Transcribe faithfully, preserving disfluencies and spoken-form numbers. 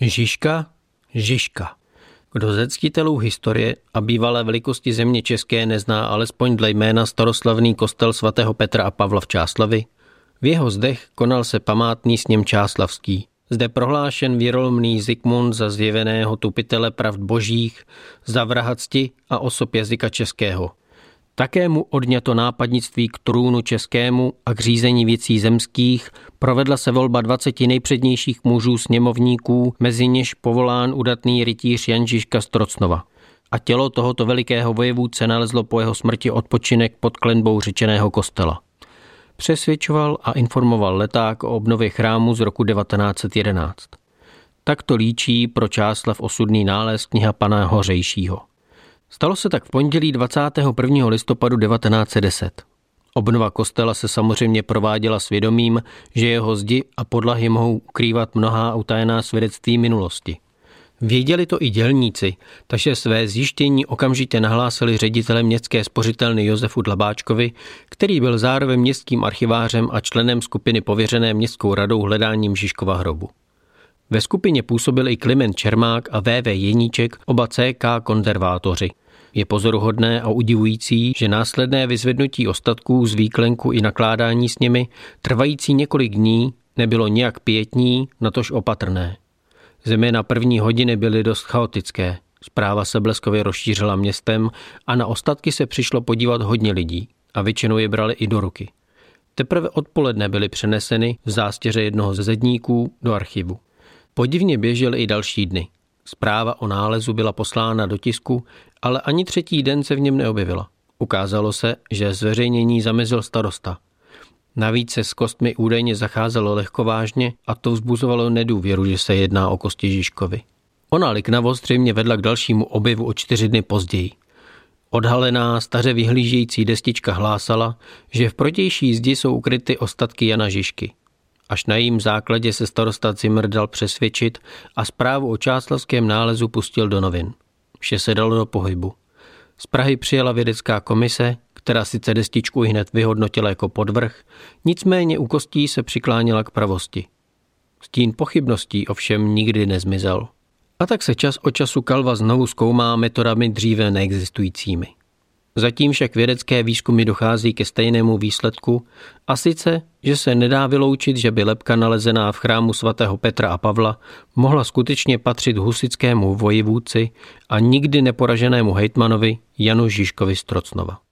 Žižka, Žižka. Kdo ze ctitelů historie a bývalé velikosti země české nezná alespoň dle jména staroslavný kostel svatého Petra a Pavla v Čáslavi? V jeho zdech konal se památný sněm čáslavský. Zde prohlášen věrolomný Zikmund za zjeveného tupitele pravd božích, za vraha cti a osob jazyka českého. Také mu odňato nápadnictví k trůnu českému a k řízení věcí zemských, provedla se volba dvaceti nejpřednějších mužů sněmovníků, mezi něž povolán udatný rytíř Jan Žižka z Trocnova. A tělo tohoto velikého vojevůdce nalezlo po jeho smrti odpočinek pod klenbou řečeného kostela. Přesvědčoval a informoval leták o obnově chrámu z roku devatenáct set jedenáct. Tak to líčí pro Čáslav osudný nález kniha pana Hořejšího. Stalo se tak v pondělí dvacátého prvního listopadu devatenáct set deset. Obnova kostela se samozřejmě prováděla svědomím, že jeho zdi a podlahy mohou ukrývat mnohá utajená svědectví minulosti. Věděli to i dělníci, takže své zjištění okamžitě nahlásili ředitele městské spořitelny Josefu Dlabáčkovi, který byl zároveň městským archivářem a členem skupiny pověřené městskou radou hledáním Žižkova hrobu. Ve skupině působil i Kliment Čermák a V V Jeníček, oba C K konzervátoři. Je pozoruhodné a udivující, že následné vyzvednutí ostatků z výklenku i nakládání s nimi, trvající několik dní, nebylo nijak pietní, natož opatrné. Zejména první hodiny byly dost chaotické. Zpráva se bleskově rozšířila městem a na ostatky se přišlo podívat hodně lidí a většinou je brali i do ruky. Teprve odpoledne byly přeneseny v zástěře jednoho ze zedníků do archivu. Podivně běžely i další dny. Zpráva o nálezu byla poslána do tisku, ale ani třetí den se v něm neobjevila. Ukázalo se, že zveřejnění zamezil starosta. Navíc se s kostmi údajně zacházelo lehkovážně a to vzbuzovalo nedůvěru, že se jedná o kosti Žižkovi. Ona liknavost zřejmě vedla k dalšímu objevu o čtyři dny později. Odhalená, staře vyhlížející destička hlásala, že v protější zdi jsou ukryty ostatky Jana Žižky. Až na jejím základě se starosta Zimmer dal přesvědčit a zprávu o čáslavském nálezu pustil do novin. Vše se dalo do pohybu. Z Prahy přijela vědecká komise, která sice destičku ihned vyhodnotila jako podvrh, nicméně u kostí se přikláněla k pravosti. Stín pochybností ovšem nikdy nezmizel. A tak se čas od času kalva znovu zkoumá metodami dříve neexistujícími. Zatím však vědecké výzkumy dochází ke stejnému výsledku, a sice, že se nedá vyloučit, že by lebka nalezená v chrámu svatého Petra a Pavla mohla skutečně patřit husitskému vojevůdci a nikdy neporaženému hejtmanovi Janu Žižkovi z Trocnova.